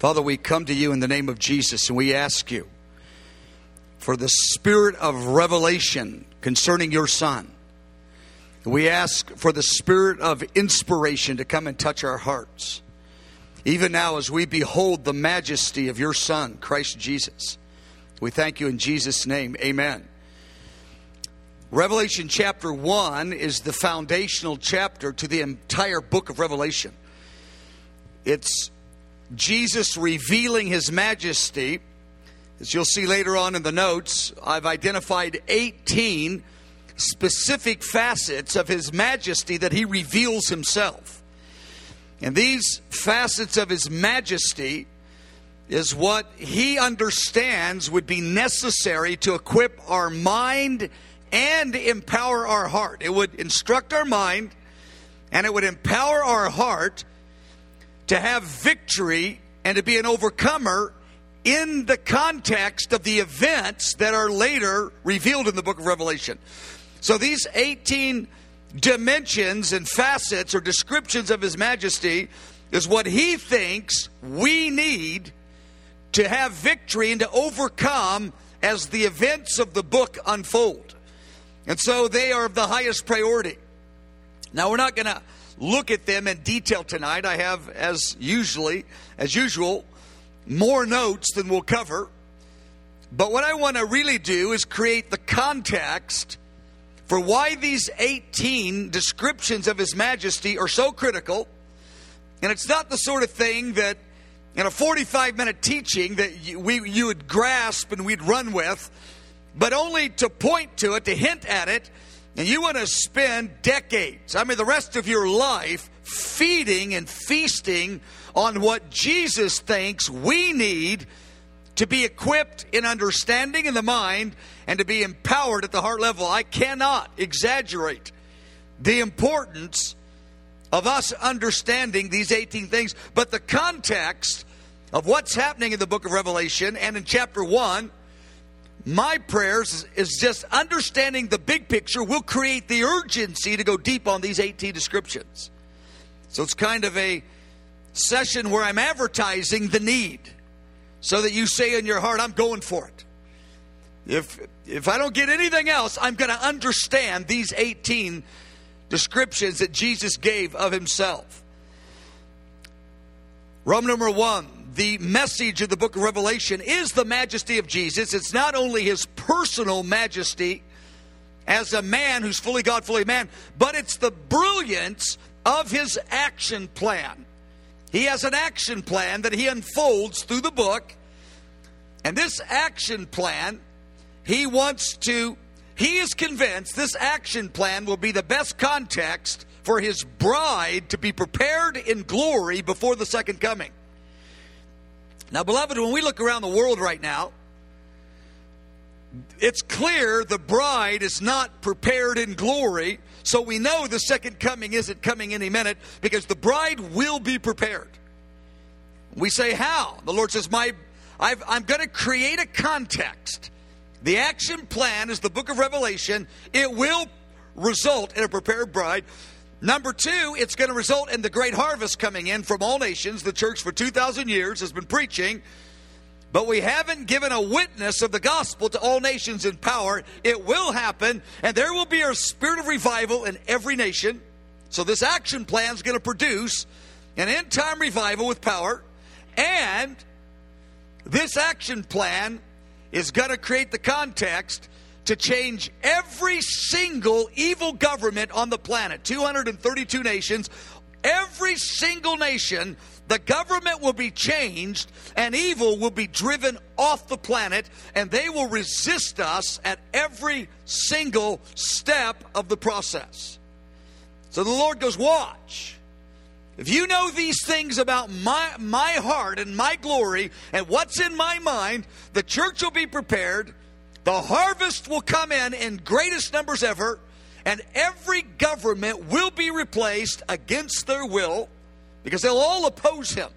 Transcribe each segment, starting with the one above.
Father, we come to you in the name of Jesus, and we ask you for the spirit of revelation concerning your Son. We ask for the spirit of inspiration to come and touch our hearts, even now as we behold the majesty of your Son, Christ Jesus. We thank you in Jesus' name. Amen. Revelation chapter 1 is the foundational chapter to the entire book of Revelation. It's Jesus revealing his majesty. As you'll see later on in the notes, I've identified 18 specific facets of his majesty that he reveals himself. And these facets of his majesty is what he understands would be necessary to equip our mind and empower our heart. It would instruct our mind and it would empower our heart to have victory and to be an overcomer in the context of the events that are later revealed in the book of Revelation. So these 18 dimensions and facets or descriptions of his majesty is what he thinks we need to have victory and to overcome as the events of the book unfold. And so they are of the highest priority. Now we're not going to look at them in detail tonight. I have, as usual, more notes than we'll cover. But what I want to really do is create the context for why these 18 descriptions of his majesty are so critical. And it's not the sort of thing that in a 45-minute teaching that you would grasp and we'd run with, but only to point to it, to hint at it. And you want to spend decades, the rest of your life, feeding and feasting on what Jesus thinks we need to be equipped in understanding in the mind and to be empowered at the heart level. I cannot exaggerate the importance of us understanding these 18 things. But the context of what's happening in the book of Revelation and in chapter 1, my prayers is just understanding the big picture will create the urgency to go deep on these 18 descriptions. So it's kind of a session where I'm advertising the need so that you say in your heart, I'm going for it. If I don't get anything else, I'm going to understand these 18 descriptions that Jesus gave of himself. Roman number 1. The message of the book of Revelation is the majesty of Jesus. It's not only his personal majesty as a man who's fully God, fully man, but it's the brilliance of his action plan. He has an action plan that he unfolds through the book. And this action plan, he is convinced this action plan will be the best context for his bride to be prepared in glory before the second coming. Now, beloved, when we look around the world right now, it's clear the bride is not prepared in glory. So we know the second coming isn't coming any minute because the bride will be prepared. We say, how? The Lord says, I'm going to create a context. The action plan is the book of Revelation. It will result in a prepared bride. Number 2, it's going to result in the great harvest coming in from all nations. The church for 2,000 years has been preaching, but we haven't given a witness of the gospel to all nations in power. It will happen, and there will be a spirit of revival in every nation. So this action plan is going to produce an end-time revival with power, and this action plan is going to create the context to change every single evil government on the planet. 232 nations. Every single nation, the government will be changed and evil will be driven off the planet, and they will resist us at every single step of the process. So the Lord goes, watch. If you know these things about my heart and my glory and what's in my mind, the church will be prepared. The harvest will come in greatest numbers ever, and every government will be replaced against their will because they'll all oppose him.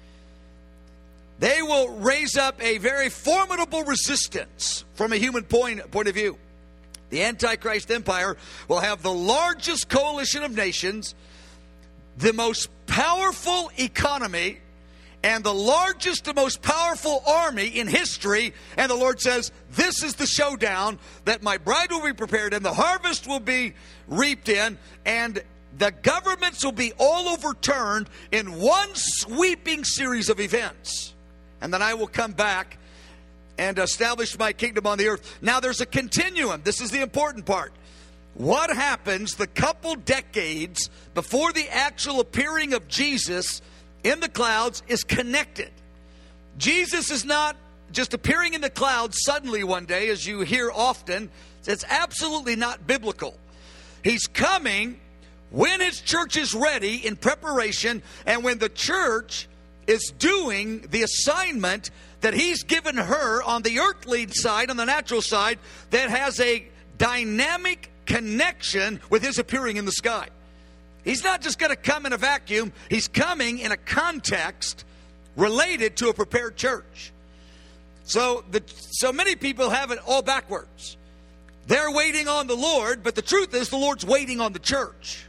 They will raise up a very formidable resistance from a human point of view. The Antichrist empire will have the largest coalition of nations, the most powerful economy, and the largest and most powerful army in history. And the Lord says, this is the showdown, that my bride will be prepared and the harvest will be reaped in, and the governments will be all overturned in one sweeping series of events. And then I will come back and establish my kingdom on the earth. Now there's a continuum. This is the important part. What happens the couple decades before the actual appearing of Jesus in the clouds is connected. Jesus is not just appearing in the clouds suddenly one day, as you hear often. It's absolutely not biblical. He's coming when his church is ready in preparation, and when the church is doing the assignment that he's given her on the earthly side, on the natural side, that has a dynamic connection with his appearing in the sky. He's not just going to come in a vacuum. He's coming in a context related to a prepared church. So many people have it all backwards. They're waiting on the Lord, but the truth is the Lord's waiting on the church.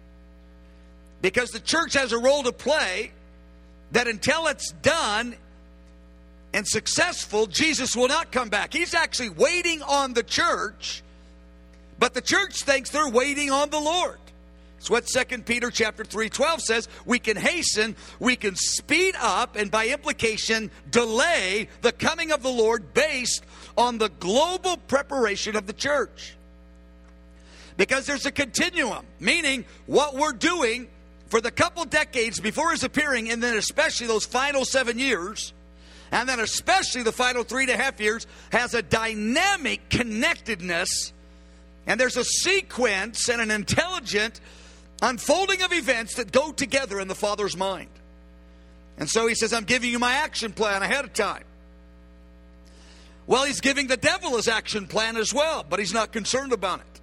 Because the church has a role to play that until it's done and successful, Jesus will not come back. He's actually waiting on the church, but the church thinks they're waiting on the Lord. It's what 2 Peter chapter 3:12 says. We can hasten, we can speed up, and by implication, delay the coming of the Lord based on the global preparation of the church. Because there's a continuum, meaning what we're doing for the couple decades before his appearing, and then especially those final 7 years, and then especially the final 3.5 years, has a dynamic connectedness, and there's a sequence and an intelligent unfolding of events that go together in the Father's mind. And so he says, I'm giving you my action plan ahead of time. Well, he's giving the devil his action plan as well, but he's not concerned about it.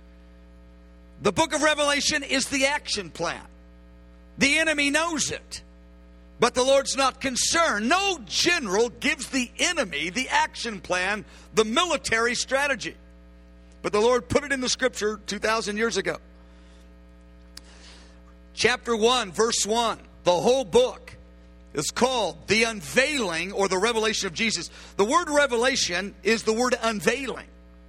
The book of Revelation is the action plan. The enemy knows it, but the Lord's not concerned. No general gives the enemy the action plan, the military strategy. But the Lord put it in the scripture 2,000 years ago. Chapter 1, verse 1, the whole book is called the unveiling or the revelation of Jesus. The word revelation is the word unveiling.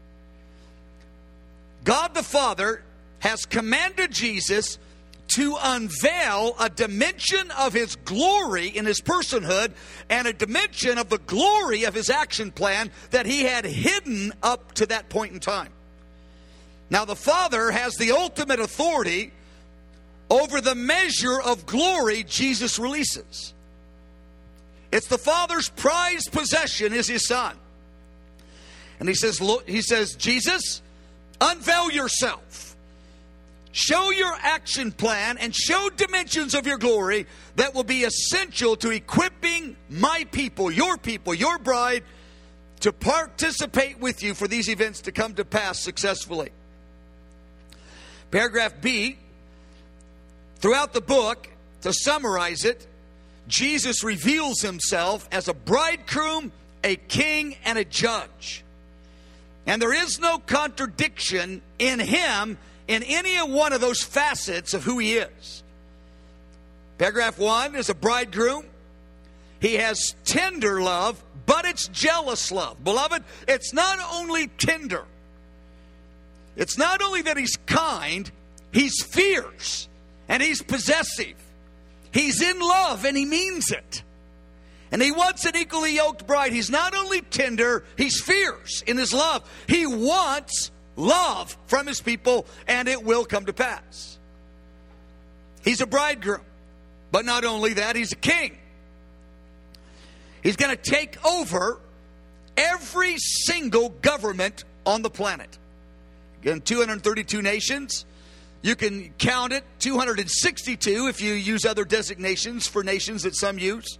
God the Father has commanded Jesus to unveil a dimension of his glory in his personhood and a dimension of the glory of his action plan that he had hidden up to that point in time. Now the Father has the ultimate authority over the measure of glory Jesus releases. It's the Father's prized possession is his Son. And he says, Jesus, unveil yourself. Show your action plan and show dimensions of your glory that will be essential to equipping my people, your bride, to participate with you for these events to come to pass successfully. Paragraph B, throughout the book, to summarize it, Jesus reveals himself as a bridegroom, a king, and a judge. And there is no contradiction in him in any one of those facets of who he is. Paragraph 1 is a bridegroom. He has tender love, but it's jealous love. Beloved, it's not only tender. It's not only that he's kind, he's fierce, and he's possessive. He's in love, and he means it. And he wants an equally yoked bride. He's not only tender, he's fierce in his love. He wants love from his people, and it will come to pass. He's a bridegroom. But not only that, he's a king. He's going to take over every single government on the planet. Again, 232 nations. You can count it, 262 if you use other designations for nations that some use.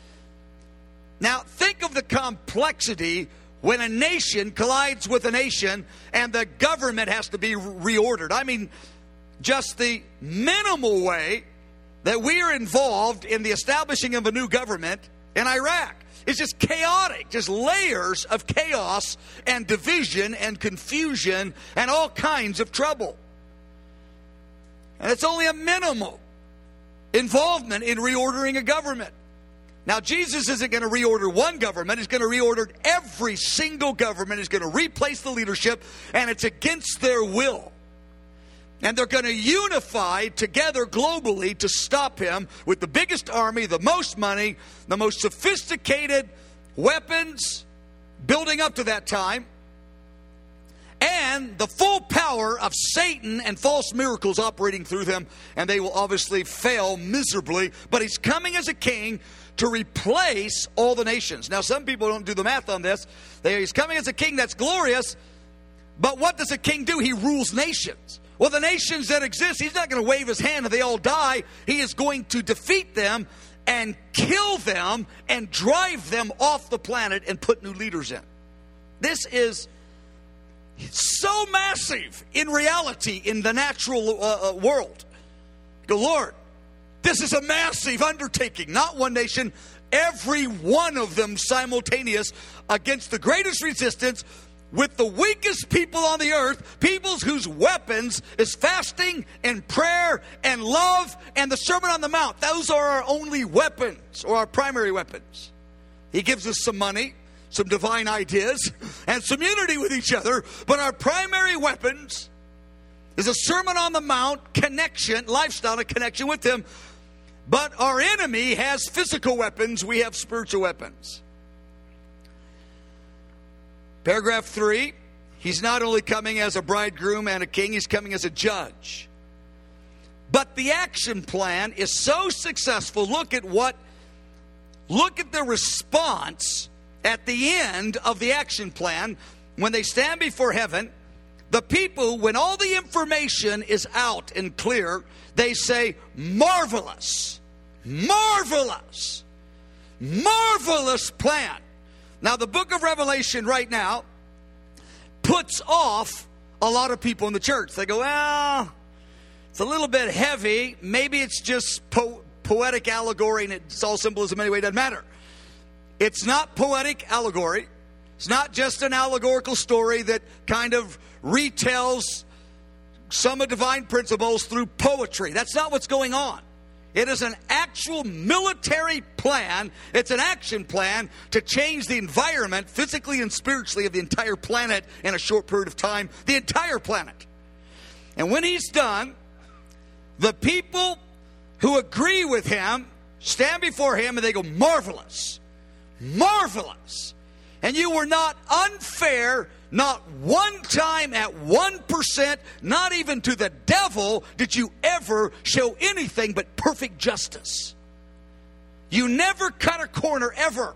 Now, think of the complexity when a nation collides with a nation and the government has to be reordered. I mean, just the minimal way that we are involved in the establishing of a new government in Iraq. It's just chaotic, just layers of chaos and division and confusion and all kinds of trouble. And it's only a minimal involvement in reordering a government. Now, Jesus isn't going to reorder one government. He's going to reorder every single government. He's going to replace the leadership, and it's against their will. And they're going to unify together globally to stop him with the biggest army, the most money, the most sophisticated weapons building up to that time, and the full power of Satan and false miracles operating through them. And they will obviously fail miserably. But he's coming as a king to replace all the nations. Now, some people don't do the math on this. He's coming as a king that's glorious. But what does a king do? He rules nations. Well, the nations that exist, he's not going to wave his hand and they all die. He is going to defeat them and kill them and drive them off the planet and put new leaders in. This is so massive in reality in the natural world. Go, Lord, this is a massive undertaking. Not one nation, every one of them simultaneous against the greatest resistance with the weakest people on the earth, peoples whose weapons is fasting and prayer and love and the Sermon on the Mount. Those are our only weapons, or our primary weapons. He gives us some money, some divine ideas, and some unity with each other. But our primary weapons is a Sermon on the Mount connection, lifestyle, a connection with him. But our enemy has physical weapons. We have spiritual weapons. Paragraph 3, he's not only coming as a bridegroom and a king, he's coming as a judge. But the action plan is so successful. Look at the response at the end of the action plan. When they stand before heaven, the people, when all the information is out and clear, they say, marvelous, marvelous, marvelous plan. Now, the book of Revelation right now puts off a lot of people in the church. They go, well, it's a little bit heavy. Maybe it's just poetic allegory and it's all symbolism anyway. It doesn't matter. It's not poetic allegory. It's not just an allegorical story that kind of retells some of divine principles through poetry. That's not what's going on. It is an actual military plan. It's an action plan to change the environment physically and spiritually of the entire planet in a short period of time. The entire planet. And when he's done, the people who agree with him stand before him and they go, marvelous, marvelous. And you were not unfair, not one time at 1%, not even to the devil did you ever show anything but perfect justice. You never cut a corner, ever.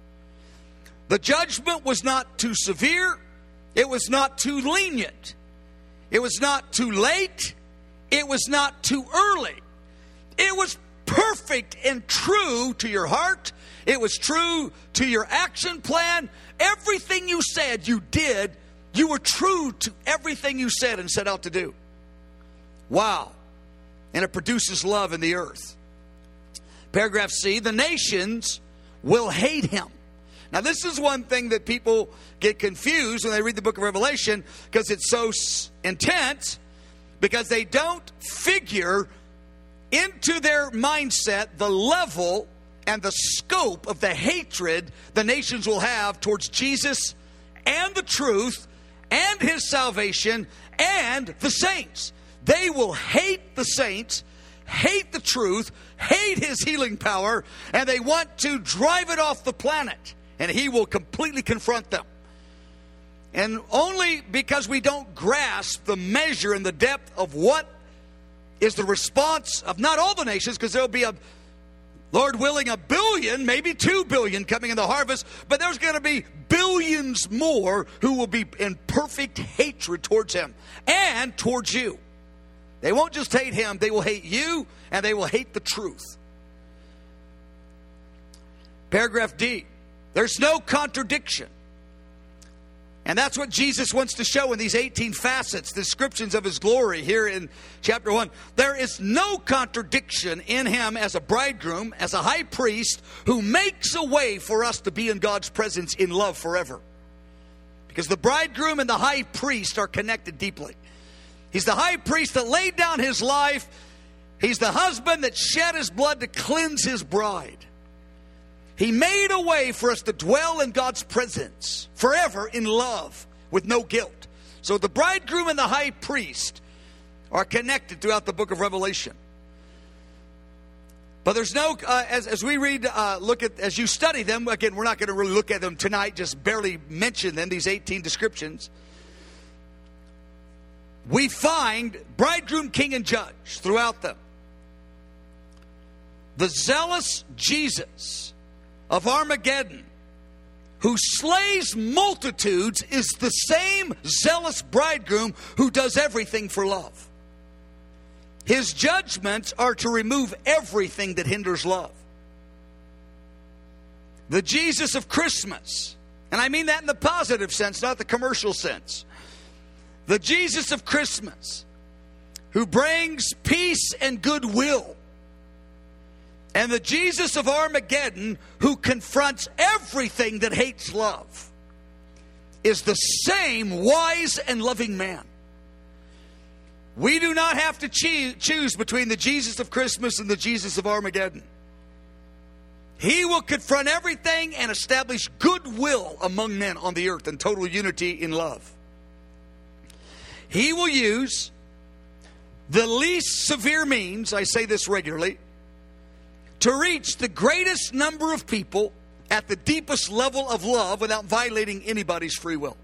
The judgment was not too severe. It was not too lenient. It was not too late. It was not too early. It was perfect and true to your heart. It was true to your action plan. Everything you said, you did. You were true to everything you said and set out to do. Wow. And it produces love in the earth. Paragraph C, the nations will hate him. Now, this is one thing that people get confused when they read the book of Revelation because it's so intense, because they don't figure into their mindset the level and the scope of the hatred the nations will have towards Jesus and the truth and his salvation and the saints. They will hate the saints, hate the truth, hate his healing power, and they want to drive it off the planet. And he will completely confront them. And only because we don't grasp the measure and the depth of what is the response of not all the nations, because there'll be Lord willing, 1 billion, maybe 2 billion coming in the harvest, but there's going to be billions more who will be in perfect hatred towards him and towards you. They won't just hate him, they will hate you, and they will hate the truth. Paragraph D, there's no contradiction. And that's what Jesus wants to show in these 18 facets, descriptions of his glory here in chapter 1. There is no contradiction in him as a bridegroom, as a high priest, who makes a way for us to be in God's presence in love forever. Because the bridegroom and the high priest are connected deeply. He's the high priest that laid down his life. He's the husband that shed his blood to cleanse his bride. He made a way for us to dwell in God's presence forever in love with no guilt. So the bridegroom and the high priest are connected throughout the book of Revelation. But there's no, as we read, as you study them, again, we're not going to really look at them tonight, just barely mention them, these 18 descriptions. We find bridegroom, king, and judge throughout them. The zealous Jesus of Armageddon, who slays multitudes, is the same zealous bridegroom who does everything for love. His judgments are to remove everything that hinders love. The Jesus of Christmas, and I mean that in the positive sense, not the commercial sense. The Jesus of Christmas, who brings peace and goodwill. And the Jesus of Armageddon, who confronts everything that hates love, is the same wise and loving man. We do not have to choose between the Jesus of Christmas and the Jesus of Armageddon. He will confront everything and establish goodwill among men on the earth and total unity in love. He will use the least severe means, I say this regularly, to reach the greatest number of people at the deepest level of love without violating anybody's free will.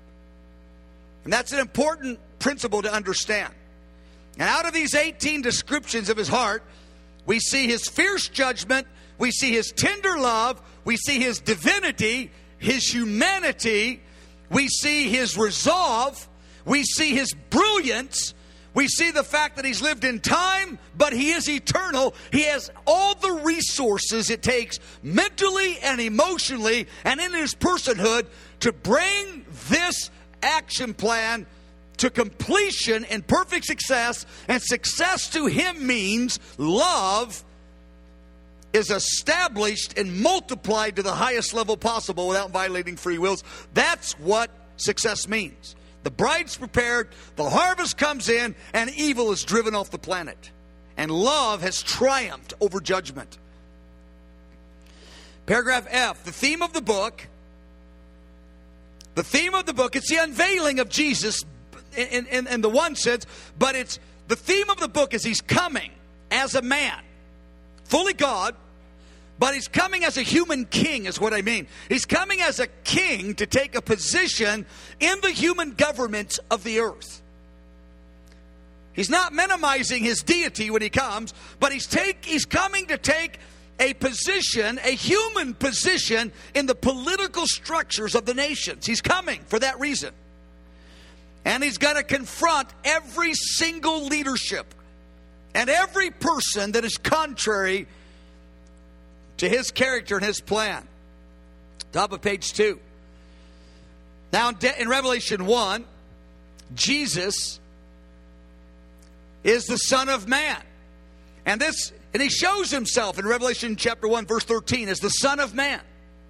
And that's an important principle to understand. And out of these 18 descriptions of his heart, we see his fierce judgment, we see his tender love, we see his divinity, his humanity, we see his resolve, we see his brilliance, we see the fact that he's lived in time, but he is eternal. He has all the resources it takes mentally and emotionally and in his personhood to bring this action plan to completion and perfect success. And success to him means love is established and multiplied to the highest level possible without violating free wills. That's what success means. The bride's prepared, the harvest comes in, and evil is driven off the planet. And love has triumphed over judgment. Paragraph F, the theme of the book. The theme of the book, it's the unveiling of Jesus in the one sense, but it's the theme of the book is he's coming as a man, fully God, but he's coming as a human king is what I mean. He's coming as a king to take a position in the human government of the earth. He's not minimizing his deity when he comes, but he's coming to take a position, a human position in the political structures of the nations. He's coming for that reason. And he's going to confront every single leadership and every person that is contrary to his character and his plan. Top of page 2. Now in Revelation 1, Jesus is the Son of Man. And he shows himself in Revelation chapter 1, verse 13 as the Son of Man.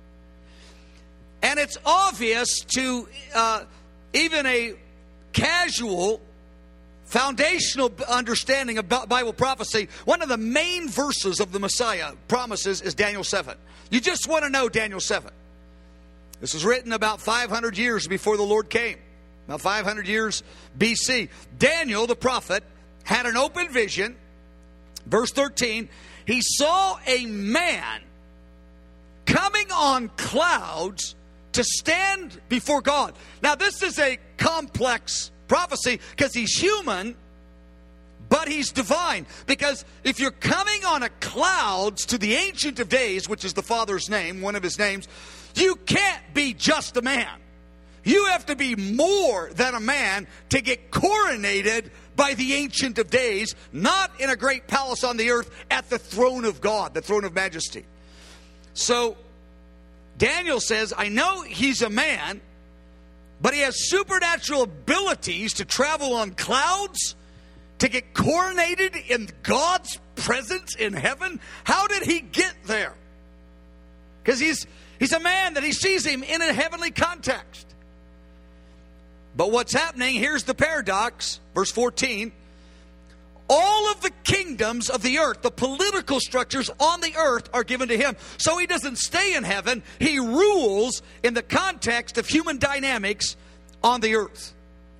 And it's obvious to even a casual, foundational understanding of Bible prophecy. One of the main verses of the Messiah promises is Daniel 7. You just want to know Daniel 7. This was written about 500 years before the Lord came. About 500 years BC. Daniel, the prophet, had an open vision. Verse 13, he saw a man coming on clouds to stand before God. Now, this is a complex prophecy because he's human, but he's divine. Because if you're coming on a clouds to the Ancient of Days, which is the Father's name, one of his names, you can't be just a man. You have to be more than a man to get coronated by the Ancient of Days, not in a great palace on the earth, at the throne of God, the throne of majesty. So Daniel says, I know he's a man, but he has supernatural abilities to travel on clouds, to get coronated in God's presence in heaven. How did he get there? Because he's a man that he sees him in a heavenly context. But what's happening, here's the paradox, verse 14. All of the kingdoms of the earth, the political structures on the earth, are given to him. So he doesn't stay in heaven. He rules in the context of human dynamics on the earth.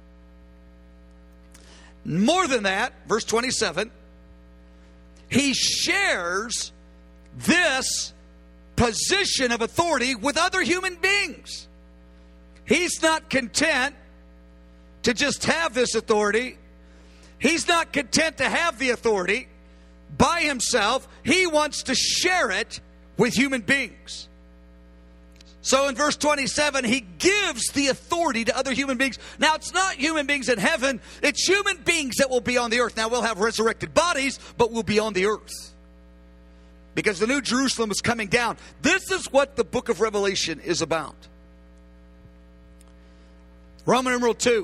More than that, verse 27, he shares this position of authority with other human beings. He's not content to just have this authority. He's not content to have the authority by himself. He wants to share it with human beings. So in verse 27, he gives the authority to other human beings. Now, it's not human beings in heaven. It's human beings that will be on the earth. Now, we'll have resurrected bodies, but we'll be on the earth, because the New Jerusalem is coming down. This is what the book of Revelation is about. Roman numeral 2.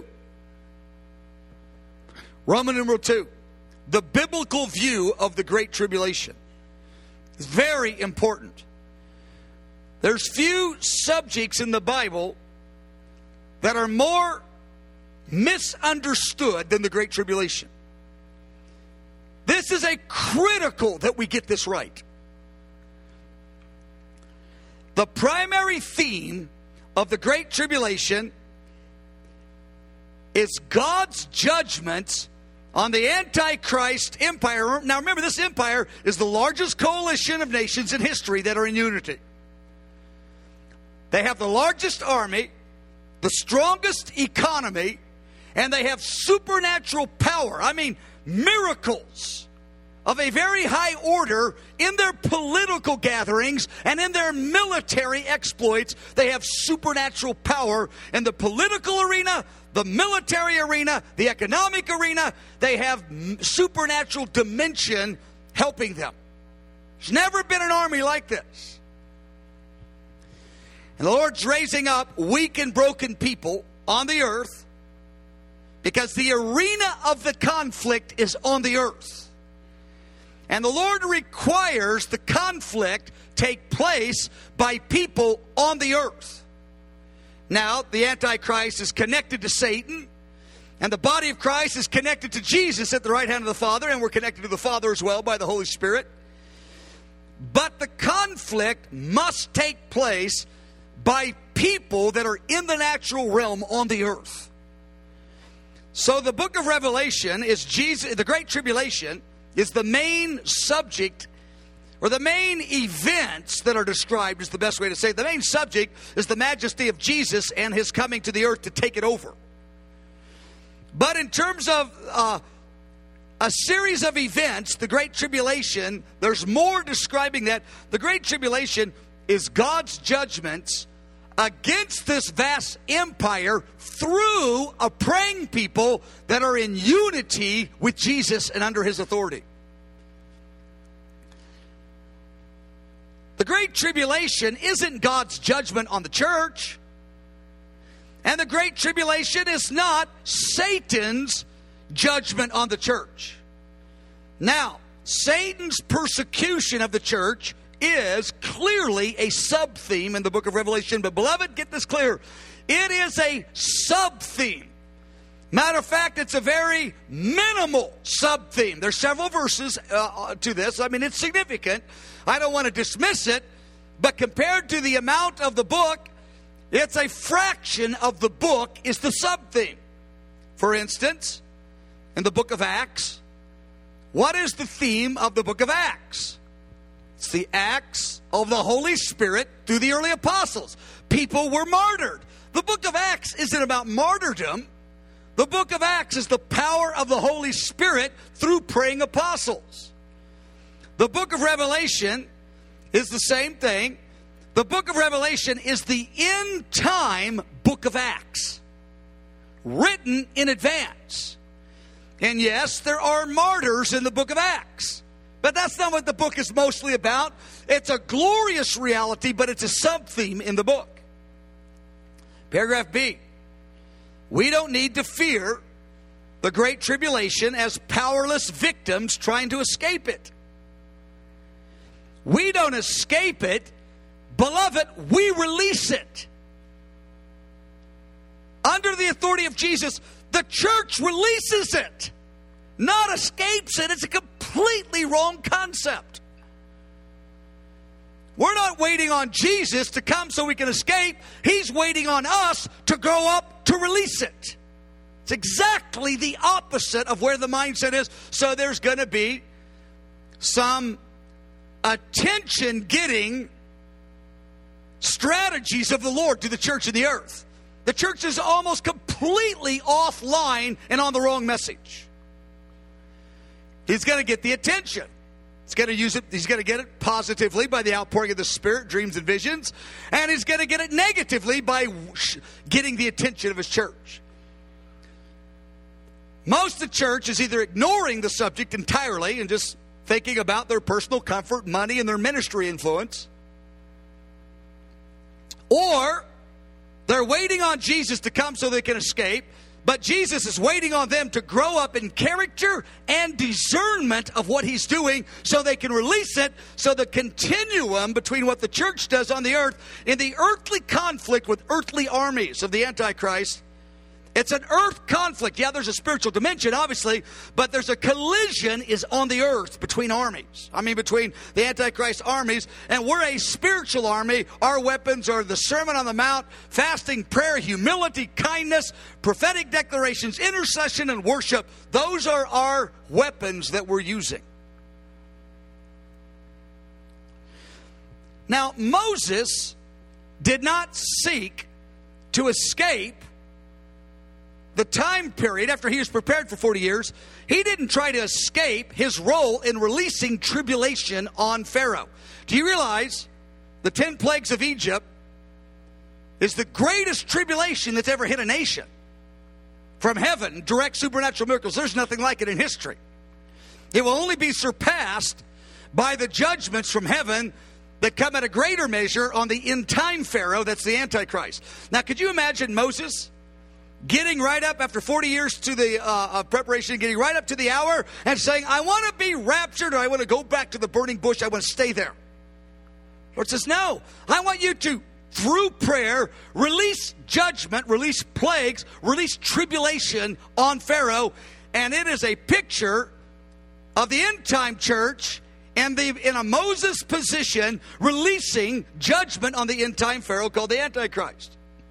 Roman numeral 2. The biblical view of the Great Tribulation is very important. There's few subjects in the Bible that are more misunderstood than the Great Tribulation. This is a critical that we get this right. The primary theme of the Great Tribulation is God's judgments on the Antichrist empire. Now remember, this empire is the largest coalition of nations in history that are in unity. They have the largest army, the strongest economy, and they have supernatural power. I mean, miracles of a very high order in their political gatherings and in their military exploits. They have supernatural power in the political arena, the military arena, the economic arena. They have supernatural dimension helping them. There's never been an army like this. And the Lord's raising up weak and broken people on the earth, because the arena of the conflict is on the earth. And the Lord requires the conflict take place by people on the earth. Now, the Antichrist is connected to Satan, and the body of Christ is connected to Jesus at the right hand of the Father, and we're connected to the Father as well by the Holy Spirit. But the conflict must take place by people that are in the natural realm on the earth. So the book of Revelation is Jesus. The Great Tribulation is the main subject, or the main events that are described is the best way to say it. The main subject is the majesty of Jesus and his coming to the earth to take it over. But in terms of a series of events, the Great Tribulation, there's more describing that. The Great Tribulation is God's judgments against this vast empire through a praying people that are in unity with Jesus and under his authority. The Great Tribulation isn't God's judgment on the church. And the Great Tribulation is not Satan's judgment on the church. Now, Satan's persecution of the church is clearly a sub-theme in the book of Revelation. But beloved, get this clear. It is a sub-theme. Matter of fact, it's a very minimal sub-theme. There's several verses to this. I mean, it's significant. I don't want to dismiss it. But compared to the amount of the book, it's a fraction of the book is the sub-theme. For instance, in the book of Acts, what is the theme of the book of Acts? It's the acts of the Holy Spirit through the early apostles. People were martyred. The book of Acts isn't about martyrdom. The book of Acts is the power of the Holy Spirit through praying apostles. The book of Revelation is the same thing. The book of Revelation is the end time book of Acts, written in advance. And yes, there are martyrs in the book of Acts. But that's not what the book is mostly about. It's a glorious reality, but it's a sub-theme in the book. Paragraph B. We don't need to fear the Great Tribulation as powerless victims trying to escape it. We don't escape it. Beloved, we release it. Under the authority of Jesus, the church releases it. not escapes it. It's a completely wrong concept. We're not waiting on Jesus to come so we can escape. He's waiting on us to grow up to release it. It's exactly the opposite of where the mindset is. So there's going to be some attention-getting strategies of the Lord to the church of the earth. The church is almost completely offline and on the wrong message. He's going to get the attention. He's going to use it. He's going to get it positively by the outpouring of the Spirit, dreams and visions. And he's going to get it negatively by getting the attention of his church. Most of the church is either ignoring the subject entirely and just thinking about their personal comfort, money, and their ministry influence. Or they're waiting on Jesus to come so they can escape. But Jesus is waiting on them to grow up in character and discernment of what he's doing so they can release it. So the continuum between what the church does on the earth in the earthly conflict with earthly armies of the Antichrist. It's an earth conflict. Yeah, there's a spiritual dimension, obviously, but there's a collision is on the earth between armies. I mean, between the Antichrist armies, and we're a spiritual army. Our weapons are the Sermon on the Mount, fasting, prayer, humility, kindness, prophetic declarations, intercession, and worship. Those are our weapons that we're using. Now, Moses did not seek to escape the time period after he was prepared for 40 years. He didn't try to escape his role in releasing tribulation on Pharaoh. Do you realize the 10 plagues of Egypt is the greatest tribulation that's ever hit a nation? From heaven, direct supernatural miracles. There's nothing like it in history. It will only be surpassed by the judgments from heaven that come at a greater measure on the end-time Pharaoh, that's the Antichrist. Now, could you imagine Moses getting right up after 40 years to the preparation, getting right up to the hour and saying, I want to be raptured, or I want to go back to the burning bush, I want to stay there. The Lord says, no, I want you to, through prayer, release judgment, release plagues, release tribulation on Pharaoh. And it is a picture of the end-time church and in a Moses position, releasing judgment on the end-time Pharaoh called the Antichrist.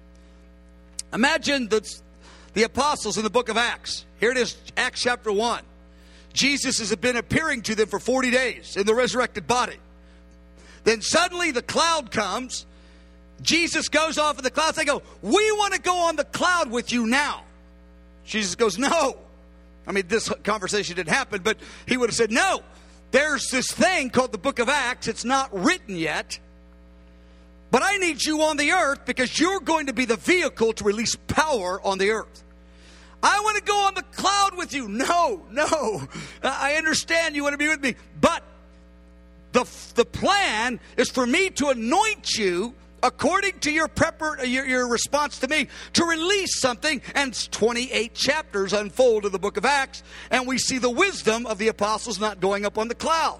Imagine the apostles in the book of Acts. Here it is, Acts chapter 1. Jesus has been appearing to them for 40 days in the resurrected body. Then suddenly the cloud comes. Jesus goes off in the clouds. They go, we want to go on the cloud with you now. Jesus goes, no. I mean, this conversation didn't happen, but he would have said, no. There's this thing called the book of Acts. It's not written yet. But I need you on the earth because you're going to be the vehicle to release power on the earth. I want to go on the cloud with you. No. I understand you want to be with me. But the plan is for me to anoint you according to your response to me to release something. And 28 chapters unfold in the book of Acts. And we see the wisdom of the apostles not going up on the cloud.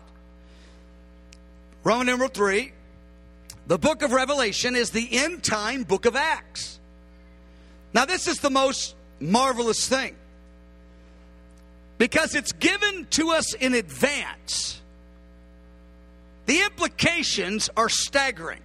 Roman numeral 3. The book of Revelation is the end-time book of Acts. Now, this is the most marvelous thing, because it's given to us in advance. The implications are staggering.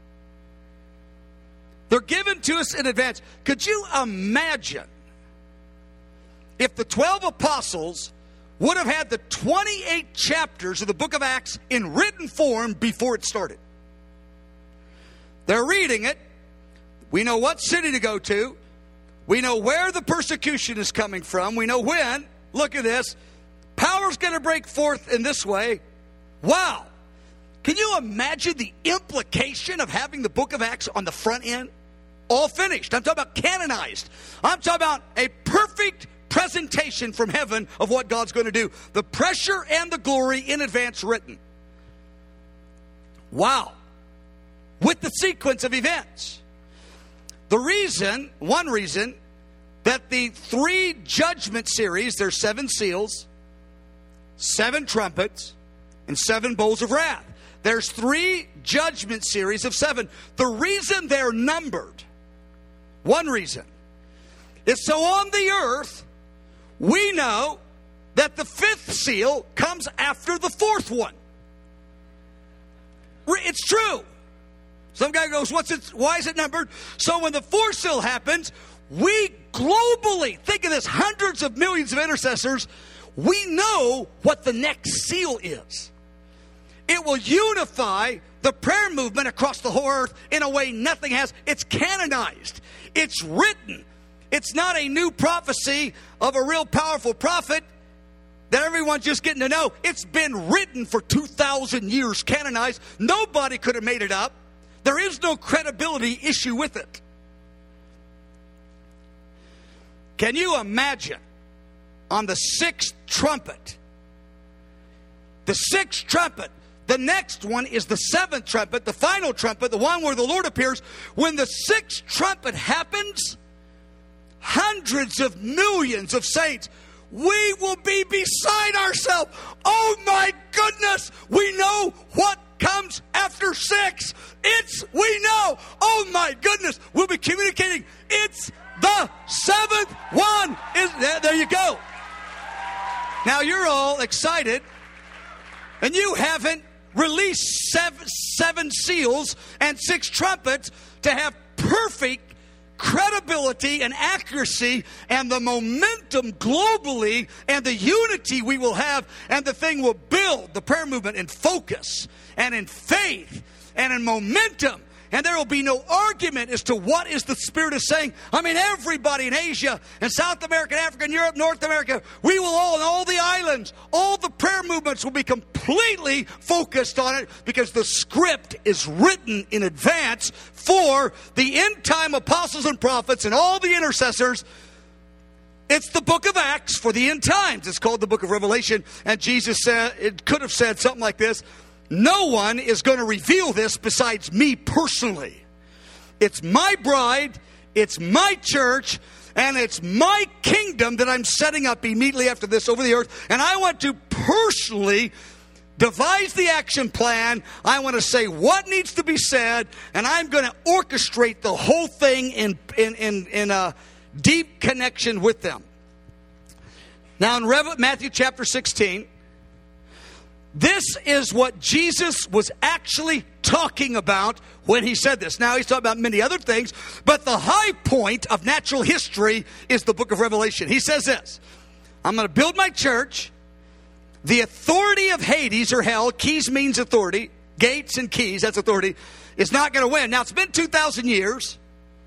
They're given to us in advance. Could you imagine if the 12 apostles would have had the 28 chapters of the book of Acts in written form before it started? They're reading it. We know what city to go to. We know where the persecution is coming from. We know when. Look at this. Power's going to break forth in this way. Wow. Can you imagine the implication of having the book of Acts on the front end? All finished. I'm talking about canonized. I'm talking about a perfect presentation from heaven of what God's going to do. The pressure and the glory in advance written. Wow. With the sequence of events. One reason that the 3 judgment series, there's 7 seals, 7 trumpets, and 7 bowls of wrath. There's 3 judgment series of 7. The reason they're numbered, one reason, is so on the earth, we know that the fifth seal comes after the fourth one. It's true. Some guy goes, why is it numbered? So when the fourth seal happens, we globally, think of this, hundreds of millions of intercessors, we know what the next seal is. It will unify the prayer movement across the whole earth in a way nothing has. It's canonized. It's written. It's not a new prophecy of a real powerful prophet that everyone's just getting to know. It's been written for 2,000 years, canonized. Nobody could have made it up. There is no credibility issue with it. Can you imagine on the sixth trumpet? The sixth trumpet. The next one is the seventh trumpet, the final trumpet, the one where the Lord appears. When the sixth trumpet happens, hundreds of millions of saints, we will be beside ourselves. Oh my goodness, we know what comes after six. We know. Oh my goodness, we'll be communicating. It's the seventh one. There you go. Now you're all excited, and you haven't released seven seals and six trumpets to have perfect credibility and accuracy and the momentum globally and the unity we will have, and the thing will build the prayer movement in focus and in faith and in momentum. And there will be no argument as to what is the Spirit is saying. I mean, everybody in Asia and South America and Africa and Europe, North America, we will all the islands, all the prayer movements will be completely focused on it, because the script is written in advance for the end-time apostles and prophets and all the intercessors. It's the book of Acts for the end times. It's called the book of Revelation. And Jesus said, it could have said something like this: no one is going to reveal this besides me personally. It's my bride, it's my church, and it's my kingdom that I'm setting up immediately after this over the earth. And I want to personally devise the action plan. I want to say what needs to be said, and I'm going to orchestrate the whole thing in a deep connection with them. Now in Matthew chapter 16, this is what Jesus was actually talking about when he said this. Now, he's talking about many other things, but the high point of natural history is the book of Revelation. He says this: I'm going to build my church. The authority of Hades, or hell, keys means authority, gates and keys, that's authority, is not going to win. Now, it's been 2,000 years,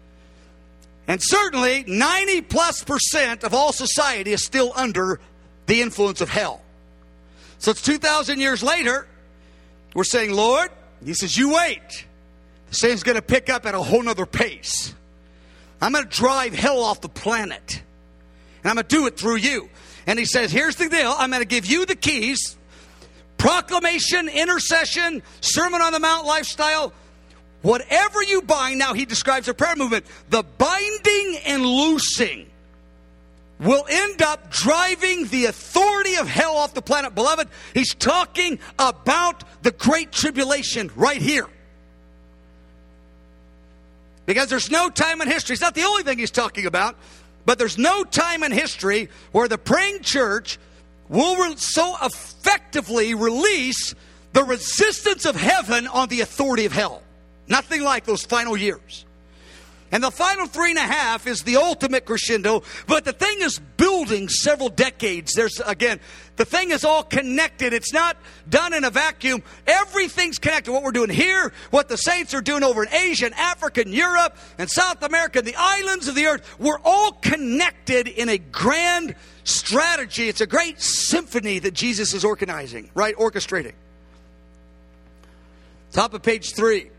and certainly 90+% of all society is still under the influence of hell. So it's 2,000 years later, we're saying, Lord, he says, you wait. The thing's going to pick up at a whole nother pace. I'm going to drive hell off the planet. And I'm going to do it through you. And he says, here's the deal. I'm going to give you the keys. Proclamation, intercession, Sermon on the Mount lifestyle. Whatever you bind, now he describes a prayer movement. The binding and loosing will end up driving the authority of hell off the planet. Beloved, he's talking about the Great Tribulation right here. Because there's no time in history. It's not the only thing he's talking about, but there's no time in history where the praying church will so effectively release the resistance of heaven on the authority of hell. Nothing like those final years. And the final 3.5 is the ultimate crescendo. But the thing is building several decades. The thing is all connected. It's not done in a vacuum. Everything's connected. What we're doing here, what the saints are doing over in Asia and Africa and Europe and South America, the islands of the earth, we're all connected in a grand strategy. It's a great symphony that Jesus is organizing, right? Orchestrating. Top of page 3.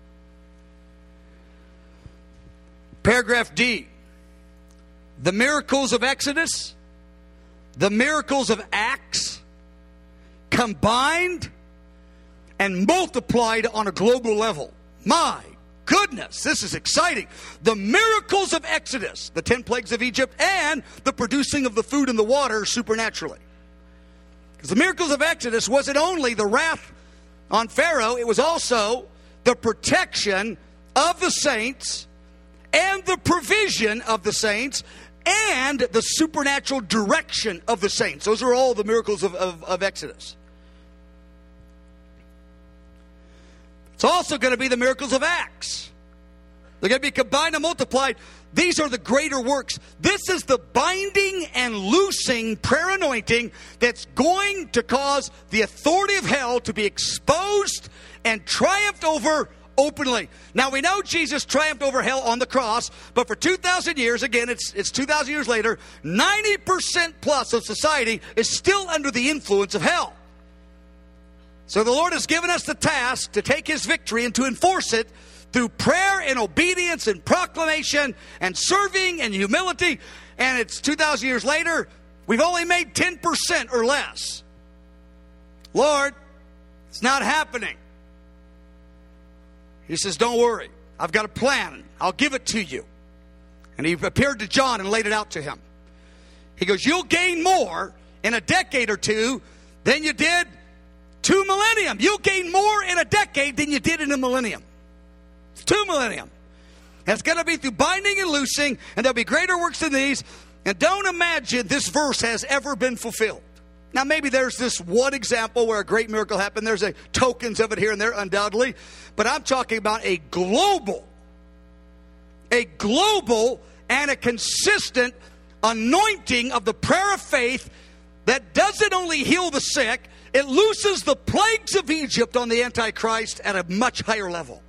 Paragraph D. The miracles of Exodus, the miracles of Acts, combined and multiplied on a global level. My goodness, this is exciting. The miracles of Exodus, the 10 plagues of Egypt, and the producing of the food and the water supernaturally. Because the miracles of Exodus wasn't only the wrath on Pharaoh, it was also the protection of the saints and the provision of the saints and the supernatural direction of the saints. Those are all the miracles of Exodus. It's also going to be the miracles of Acts. They're going to be combined and multiplied. These are the greater works. This is the binding and loosing prayer anointing that's going to cause the authority of hell to be exposed and triumphed over openly. Now, we know Jesus triumphed over hell on the cross, but for 2,000 years, again, it's 2,000 years later, 90% plus of society is still under the influence of hell. So the Lord has given us the task to take His victory and to enforce it through prayer and obedience and proclamation and serving and humility. And it's 2,000 years later, we've only made 10% or less. Lord, it's not happening. He says, don't worry. I've got a plan. I'll give it to you. And He appeared to John and laid it out to him. He goes, you'll gain more in a decade or two than you did 2 millennium. You'll gain more in a decade than you did in a millennium. 2 millennium. It's going to be through binding and loosing, and there'll be greater works than these. And don't imagine this verse has ever been fulfilled. Now, maybe there's this one example where a great miracle happened. There's tokens of it here and there, undoubtedly. But I'm talking about a global and a consistent anointing of the prayer of faith that doesn't only heal the sick, it looses the plagues of Egypt on the Antichrist at a much higher level.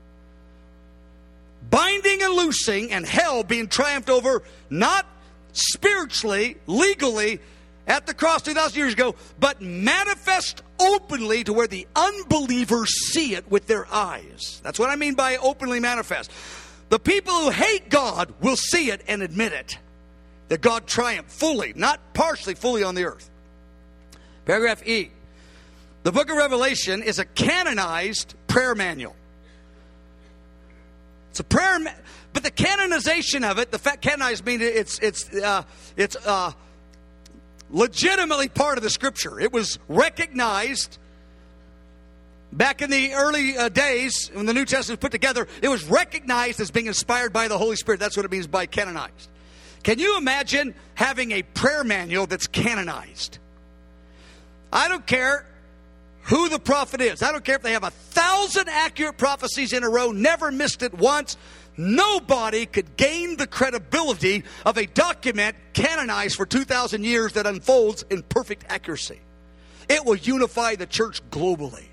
Binding and loosing, and hell being triumphed over, not spiritually, legally, at the cross 2,000 years ago, but manifest openly to where the unbelievers see it with their eyes. That's what I mean by openly manifest. The people who hate God will see it and admit it. That God triumphed fully, not partially, fully on the earth. Paragraph E. The book of Revelation is a canonized prayer manual. It's a prayer, but the canonization of it, the fact canonized means it's legitimately part of the Scripture. It was recognized back in the early days when the New Testament was put together. It was recognized as being inspired by the Holy Spirit. That's what it means by canonized. Can you imagine having a prayer manual that's canonized? I don't care who the prophet is. I don't care if they have 1,000 accurate prophecies in a row, never missed it once. Nobody could gain the credibility of a document canonized for 2,000 years that unfolds in perfect accuracy. It will unify the church globally.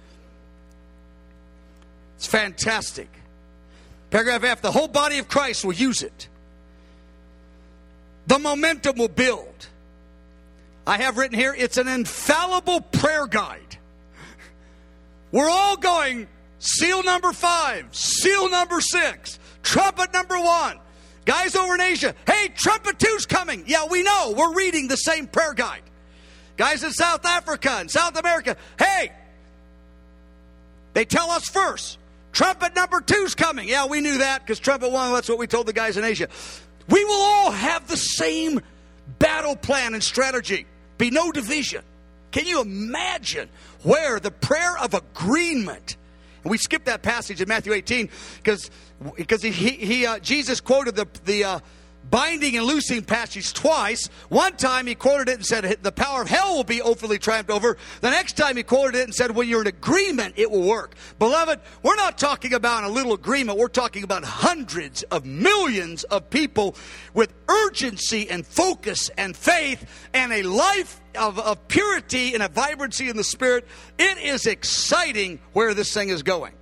It's fantastic. Paragraph F, the whole body of Christ will use it. The momentum will build. I have written here, it's an infallible prayer guide. We're all going, seal number 5, seal number 6, trumpet number 1. Guys over in Asia, hey, trumpet 2's coming. Yeah, we know. We're reading the same prayer guide. Guys in South Africa and South America, hey, they tell us first, trumpet number 2's coming. Yeah, we knew that because trumpet 1, that's what we told the guys in Asia. We will all have the same battle plan and strategy. Be no division. Can you imagine where the prayer of agreement, and we skipped that passage in Matthew 18 because Jesus quoted the binding and loosing passage twice. One time he quoted it and said the power of hell will be openly triumphed over. The next time he quoted it and said when you're in agreement it will work. Beloved, we're not talking about a little agreement. We're talking about hundreds of millions of people with urgency and focus and faith and a life of purity and a vibrancy in the Spirit. It is exciting where this thing is going.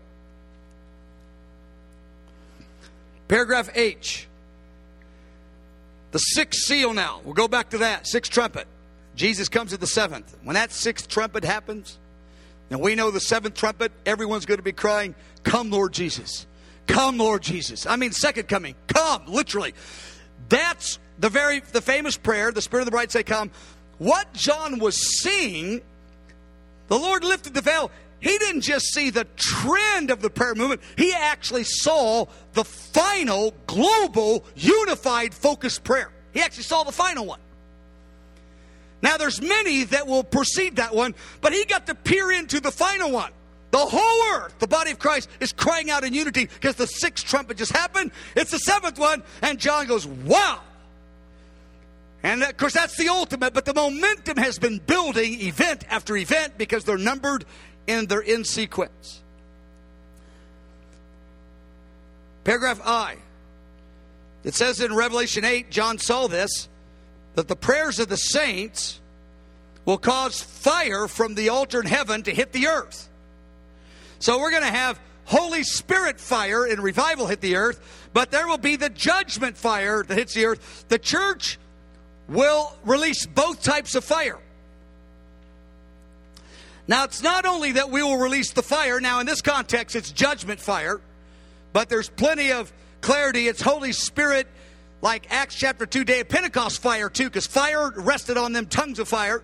Paragraph H. The 6th seal now. We'll go back to that. 6th trumpet. Jesus comes at the 7th. When that 6th trumpet happens, and we know the 7th trumpet, everyone's going to be crying, come Lord Jesus. Come Lord Jesus. I mean, second coming. Come, literally. That's the famous prayer, the Spirit of the bride say come. What John was seeing, the Lord lifted the veil. He didn't just see the trend of the prayer movement. He actually saw the final, global, unified, focused prayer. He actually saw the final one. Now, there's many that will precede that one, but he got to peer into the final one. The whole earth, the body of Christ, is crying out in unity because the 6th trumpet just happened. It's the 7th one, and John goes, wow, And of course, that's the ultimate, but the momentum has been building event after event because they're numbered and they're in sequence. Paragraph I. It says in Revelation 8, John saw this, that the prayers of the saints will cause fire from the altar in heaven to hit the earth. So we're going to have Holy Spirit fire and revival hit the earth, but there will be the judgment fire that hits the earth. The church will release both types of fire. Now, it's not only that we will release the fire. Now, in this context, it's judgment fire, but there's plenty of clarity. It's Holy Spirit, like Acts chapter 2, day of Pentecost fire too, because fire rested on them, tongues of fire.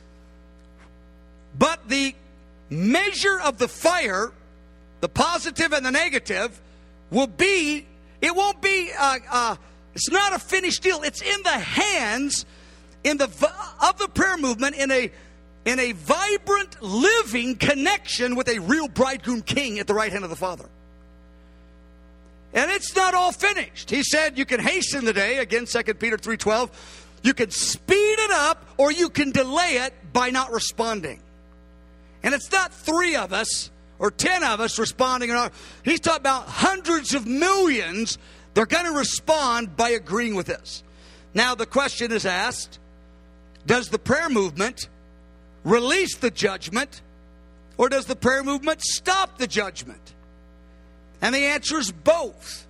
But the measure of the fire, the positive and the negative, will be, it won't be, it's not a finished deal. It's in the hands of the prayer movement in a vibrant, living connection with a real bridegroom king at the right hand of the Father. And it's not all finished. He said you can hasten the day, again, 2 Peter 3:12. You can speed it up or you can delay it by not responding. And it's not 3 of us or 10 of us responding. He's talking about hundreds of millions. They're going to respond by agreeing with this. Now the question is asked, does the prayer movement release the judgment, or does the prayer movement stop the judgment? And the answer is both.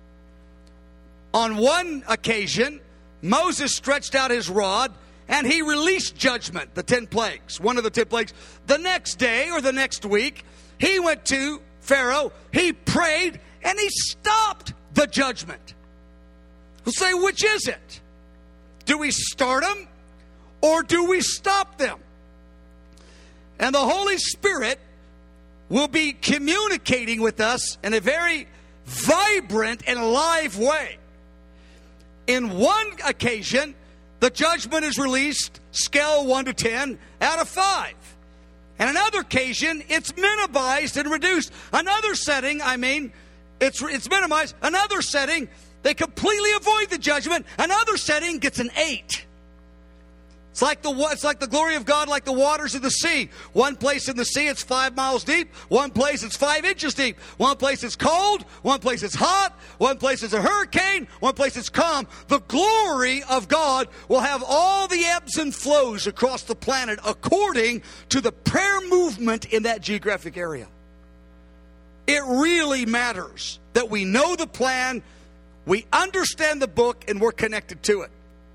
On one occasion, Moses stretched out his rod and he released judgment, the 10 plagues, one of the 10 plagues. The next day or the next week, he went to Pharaoh, he prayed, and he stopped the judgment. We'll say, which is it? Do we start them or do we stop them? And the Holy Spirit will be communicating with us in a very vibrant and alive way. In one occasion, the judgment is released, scale 1 to 10, out of 5. And another occasion, it's minimized and reduced. Another setting, it's minimized. Another setting, they completely avoid the judgment. Another setting gets an 8. It's like the glory of God, like the waters of the sea. One place in the sea, it's 5 miles deep. One place, it's 5 inches deep. One place, it's cold. One place, it's hot. One place, it's a hurricane. One place, it's calm. The glory of God will have all the ebbs and flows across the planet according to the prayer movement in that geographic area. It really matters that we know the plan, we understand the book, and we're connected to it.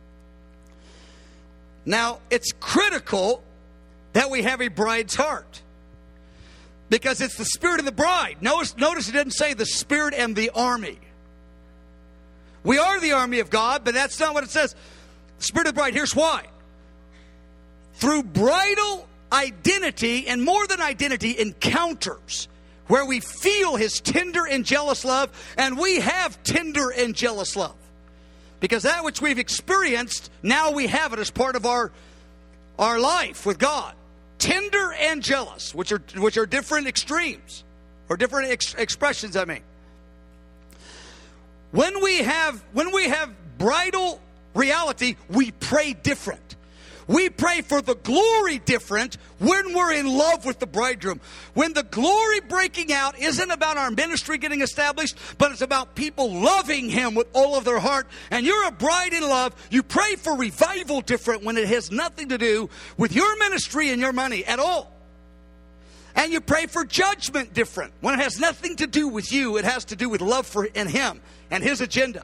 Now, it's critical that we have a bride's heart, because it's the spirit of the bride. Notice it didn't say the spirit and the army. We are the army of God, but that's not what it says. The spirit of the bride, here's why. Through bridal identity, and more than identity, encounters, where we feel his tender and jealous love, and we have tender and jealous love. Because that which we've experienced, now we have it as part of our life with God. Tender and jealous, which are different extremes, or different expressions, When we have bridal reality, we pray different. We pray for the glory different when we're in love with the bridegroom. When the glory breaking out isn't about our ministry getting established, but it's about people loving him with all of their heart. And you're a bride in love. You pray for revival different when it has nothing to do with your ministry and your money at all. And you pray for judgment different when it has nothing to do with you. It has to do with love for and him and his agenda.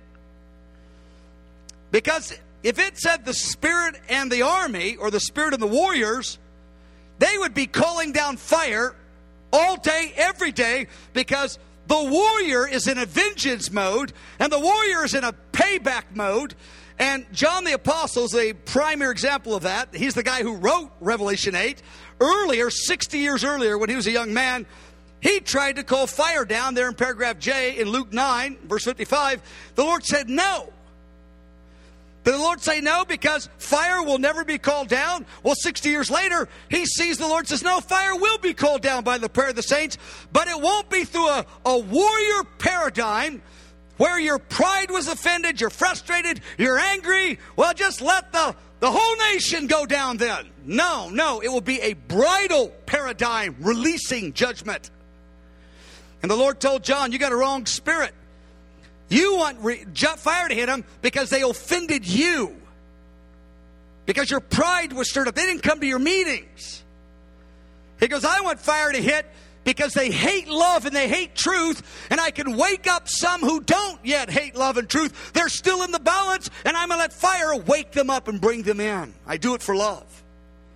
Because if it said the spirit and the army, or the spirit and the warriors, they would be calling down fire all day, every day, because the warrior is in a vengeance mode, and the warrior is in a payback mode. And John the Apostle is a primary example of that. He's the guy who wrote Revelation 8. Earlier, 60 years earlier, when he was a young man, he tried to call fire down there in paragraph J in Luke 9, verse 55. The Lord said no. Did the Lord say no because fire will never be called down? Well, 60 years later, he sees the Lord says, no, fire will be called down by the prayer of the saints, but it won't be through a warrior paradigm where your pride was offended, you're frustrated, you're angry, well, just let the whole nation go down then. No, it will be a bridal paradigm, releasing judgment. And the Lord told John, you got a wrong spirit. You want fire to hit them because they offended you. Because your pride was stirred up. They didn't come to your meetings. He goes, I want fire to hit because they hate love and they hate truth. And I can wake up some who don't yet hate love and truth. They're still in the balance. And I'm going to let fire wake them up and bring them in. I do it for love.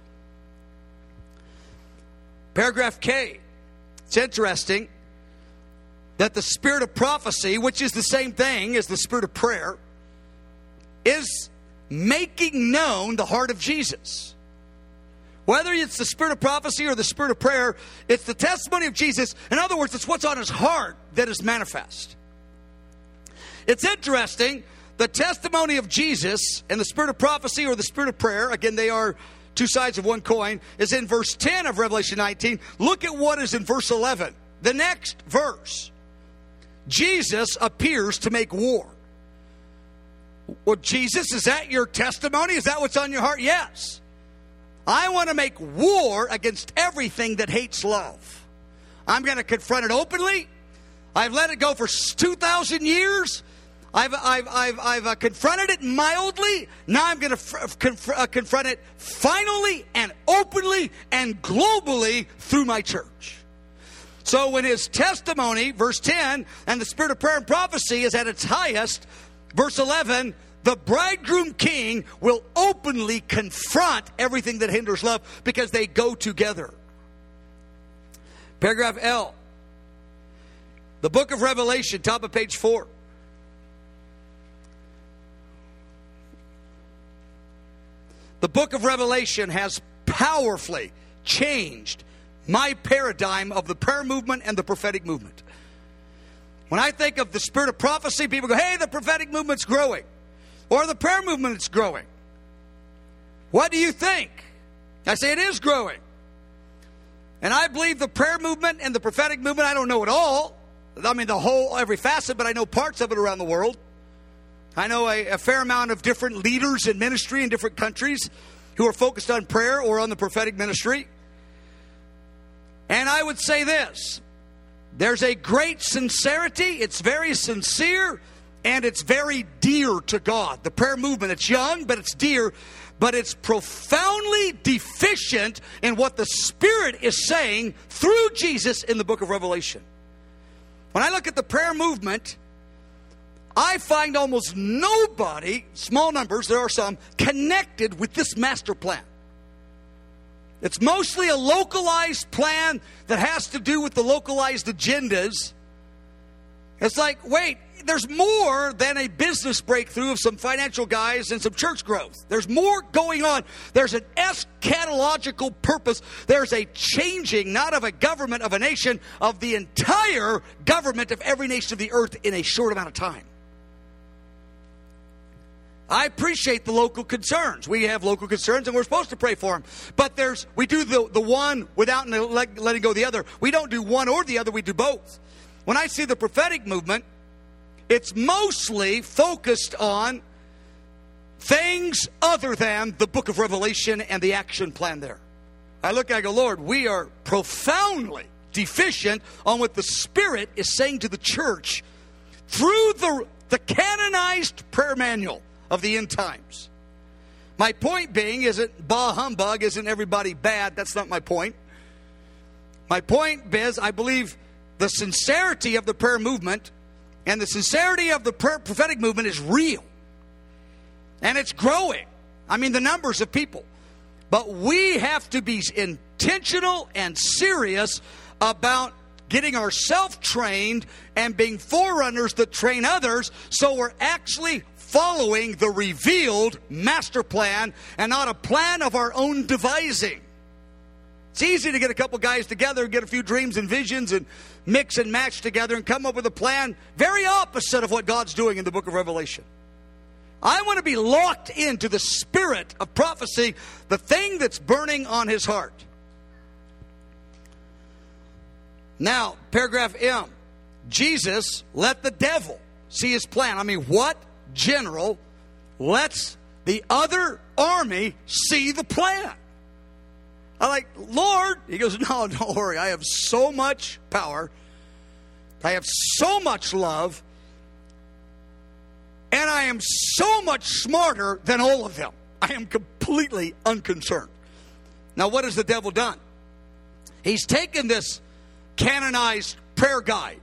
Paragraph K. It's interesting that the spirit of prophecy, which is the same thing as the spirit of prayer, is making known the heart of Jesus. Whether it's the spirit of prophecy or the spirit of prayer, it's the testimony of Jesus. In other words, it's what's on his heart that is manifest. It's interesting, the testimony of Jesus and the spirit of prophecy or the spirit of prayer, again, they are two sides of one coin, is in verse 10 of Revelation 19. Look at what is in verse 11. The next verse. Jesus appears to make war. Well, Jesus, is that your testimony? Is that what's on your heart? Yes. I want to make war against everything that hates love. I'm going to confront it openly. I've let it go for 2,000 years. I've confronted it mildly. Now I'm going to confront it finally and openly and globally through my church. So when his testimony, verse 10, and the spirit of prayer and prophecy is at its highest, verse 11, the bridegroom king will openly confront everything that hinders love because they go together. Paragraph L. The book of Revelation, top of page 4. The book of Revelation has powerfully changed my paradigm of the prayer movement and the prophetic movement. When I think of the spirit of prophecy, people go, hey, the prophetic movement's growing. Or the prayer movement is growing. What do you think? I say it is growing. And I believe the prayer movement and the prophetic movement, I don't know it all. I mean, every facet, but I know parts of it around the world. I know a fair amount of different leaders in ministry in different countries who are focused on prayer or on the prophetic ministry. And I would say this, there's a great sincerity, it's very sincere, and it's very dear to God. The prayer movement, it's young, but it's dear, but it's profoundly deficient in what the Spirit is saying through Jesus in the book of Revelation. When I look at the prayer movement, I find almost nobody, small numbers, there are some, connected with this master plan. It's mostly a localized plan that has to do with the localized agendas. It's like, wait, there's more than a business breakthrough of some financial guys and some church growth. There's more going on. There's an eschatological purpose. There's a changing, not of a government, of a nation, of the entire government of every nation of the earth in a short amount of time. I appreciate the local concerns. We have local concerns, and we're supposed to pray for them. But we do the one without letting go of the other. We don't do one or the other. We do both. When I see the prophetic movement, it's mostly focused on things other than the book of Revelation and the action plan there. I look and I go, Lord, we are profoundly deficient on what the Spirit is saying to the church through the canonized prayer manual of the end times. My point being isn't bah humbug, isn't everybody bad. That's not my point. My point is I believe the sincerity of the prayer movement and the sincerity of the prophetic movement is real. And it's growing. I mean, the numbers of people. But we have to be intentional and serious about getting ourselves trained and being forerunners that train others, so we're actually following the revealed master plan and not a plan of our own devising. It's easy to get a couple guys together and get a few dreams and visions and mix and match together and come up with a plan very opposite of what God's doing in the book of Revelation. I want to be locked into the spirit of prophecy, the thing that's burning on his heart. Now, paragraph M. Jesus let the devil see his plan. I mean, what general lets the other army see the plan? I'm like, Lord, he goes, no, don't worry. I have so much power. I have so much love. And I am so much smarter than all of them. I am completely unconcerned. Now, what has the devil done? He's taken this canonized prayer guide.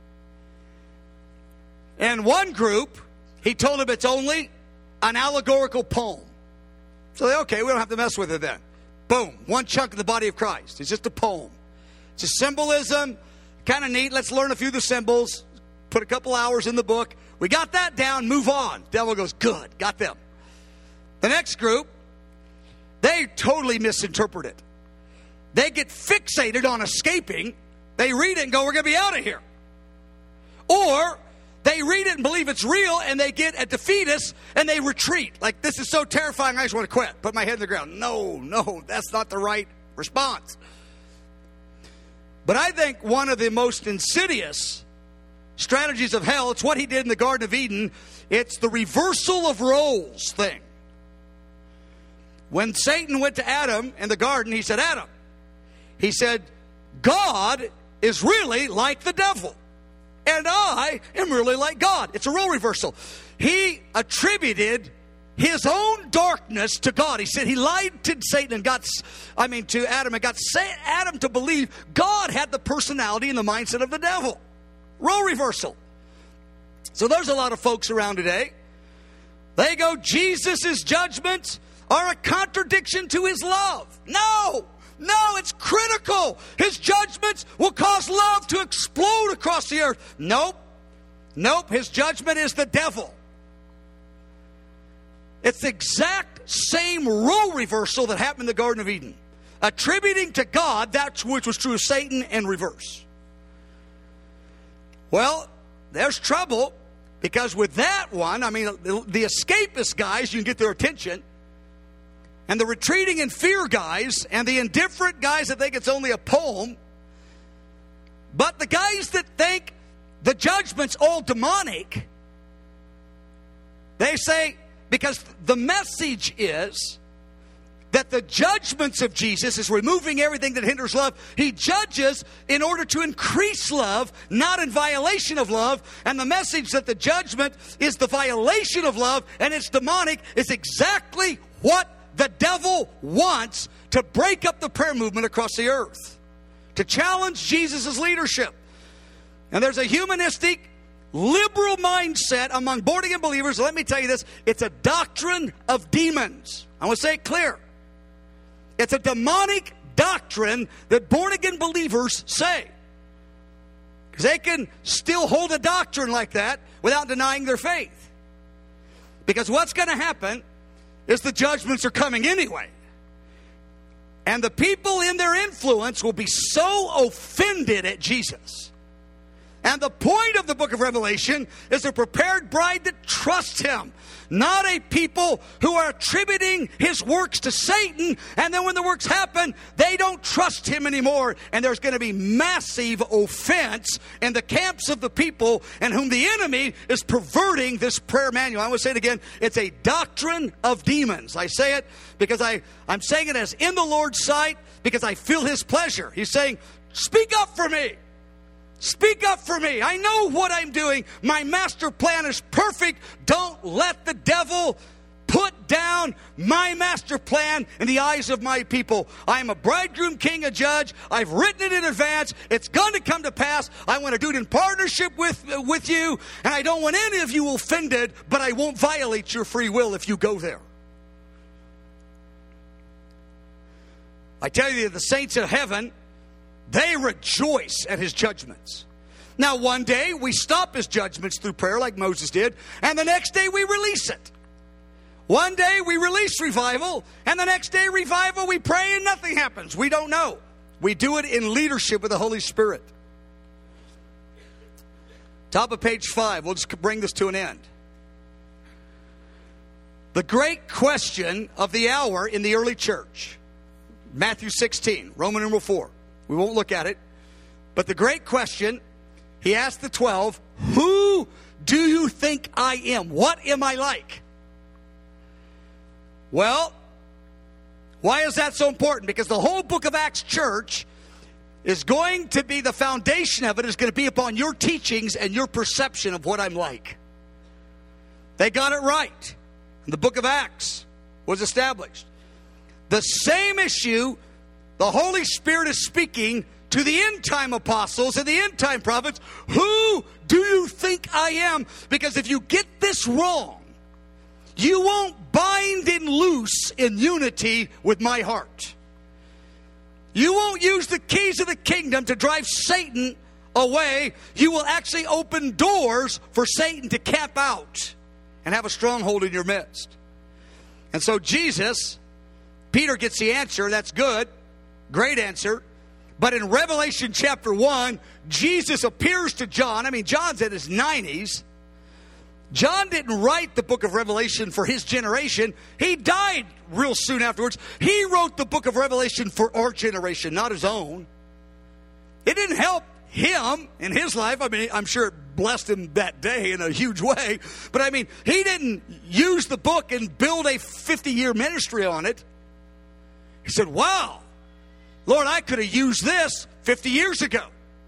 And one group, he told them it's only an allegorical poem. So they, okay, we don't have to mess with it then. Boom, one chunk of the body of Christ. It's just a poem. It's a symbolism, kind of neat. Let's learn a few of the symbols. Put a couple hours in the book. We got that down, move on. Devil goes, good, got them. The next group, they totally misinterpret it. They get fixated on escaping. They read it and go, we're going to be out of here. Or they read it and believe it's real, and they get a defeatist, and they retreat. Like, this is so terrifying, I just want to quit. Put my head in the ground. No, that's not the right response. But I think one of the most insidious strategies of hell, it's what he did in the Garden of Eden. It's the reversal of roles thing. When Satan went to Adam in the garden, he said, Adam, he said, God is really like the devil. And I am really like God. It's a role reversal. He attributed his own darkness to God. He said he lied to Satan and to Adam and got Adam to believe God had the personality and the mindset of the devil. Role reversal. So there's a lot of folks around today. They go, Jesus' judgments are a contradiction to his love. No, it's critical. His judgments will cause love to explode across the earth. Nope. His judgment is the devil. It's the exact same role reversal that happened in the Garden of Eden. Attributing to God that which was true of Satan and reverse. Well, there's trouble, because with that one, I mean, the escapist guys, you can get their attention. And the retreating in fear guys, and the indifferent guys that think it's only a poem. But the guys that think the judgment's all demonic, they say, because the message is that the judgments of Jesus is removing everything that hinders love. He judges in order to increase love, not in violation of love. And the message that the judgment is the violation of love and it's demonic is exactly what the devil wants to break up the prayer movement across the earth, to challenge Jesus' leadership. And there's a humanistic, liberal mindset among born-again believers. Let me tell you this. It's a doctrine of demons. I want to say it clear. It's a demonic doctrine that born-again believers say. Because they can still hold a doctrine like that without denying their faith. Because what's going to happen is the judgments are coming anyway. And the people in their influence will be so offended at Jesus. And the point of the book of Revelation is a prepared bride that trusts him. Not a people who are attributing his works to Satan, and then when the works happen, they don't trust him anymore. And there's going to be massive offense in the camps of the people and whom the enemy is perverting this prayer manual. I want to say it again. It's a doctrine of demons. I say it because I'm saying it as in the Lord's sight, because I feel his pleasure. He's saying, speak up for me. Speak up for me. I know what I'm doing. My master plan is perfect. Don't let the devil put down my master plan in the eyes of my people. I am a bridegroom, king, a judge. I've written it in advance. It's going to come to pass. I want to do it in partnership with you. And I don't want any of you offended, but I won't violate your free will if you go there. I tell you, the saints of heaven, they rejoice at his judgments. Now, one day we stop his judgments through prayer like Moses did, and the next day we release it. One day we release revival, and the next day revival we pray and nothing happens. We don't know. We do it in leadership with the Holy Spirit. Top of page 5. We'll just bring this to an end. The great question of the hour in the early church. Matthew 16, Roman numeral 4. We won't look at it. But the great question he asked the 12, who do you think I am? What am I like? Well, why is that so important? Because the whole book of Acts church is going to be, the foundation of it is going to be upon your teachings and your perception of what I'm like. They got it right. And the book of Acts was established. The same issue, the Holy Spirit is speaking to the end-time apostles and the end-time prophets. Who do you think I am? Because if you get this wrong, you won't bind and loose in unity with my heart. You won't use the keys of the kingdom to drive Satan away. You will actually open doors for Satan to camp out and have a stronghold in your midst. And so Jesus, Peter gets the answer. That's good. Great answer. But in Revelation chapter 1, Jesus appears to John. I mean, John's in his 90s. John didn't write the book of Revelation for his generation. He died real soon afterwards. He wrote the book of Revelation for our generation, not his own. It didn't help him in his life. I mean, I'm sure it blessed him that day in a huge way. But I mean, he didn't use the book and build a 50-year ministry on it. He said, wow, Lord, I could have used this 50 years ago.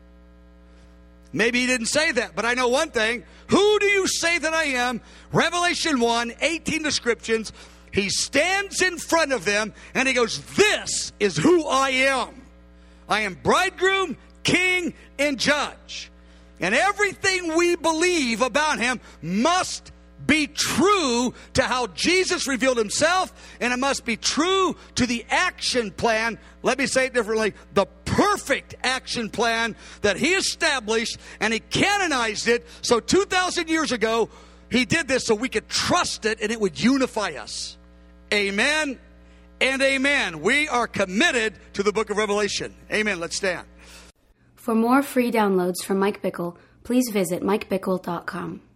Maybe he didn't say that, but I know one thing. Who do you say that I am? Revelation 1, 18 descriptions. He stands in front of them and he goes, this is who I am. I am bridegroom, king, and judge. And everything we believe about him must be true to how Jesus revealed himself, and it must be true to the action plan. Let me say it differently. The perfect action plan that he established, and he canonized it. So 2,000 years ago, he did this so we could trust it and it would unify us. Amen and amen. We are committed to the book of Revelation. Amen. Let's stand. For more free downloads from Mike Bickle, please visit MikeBickle.com.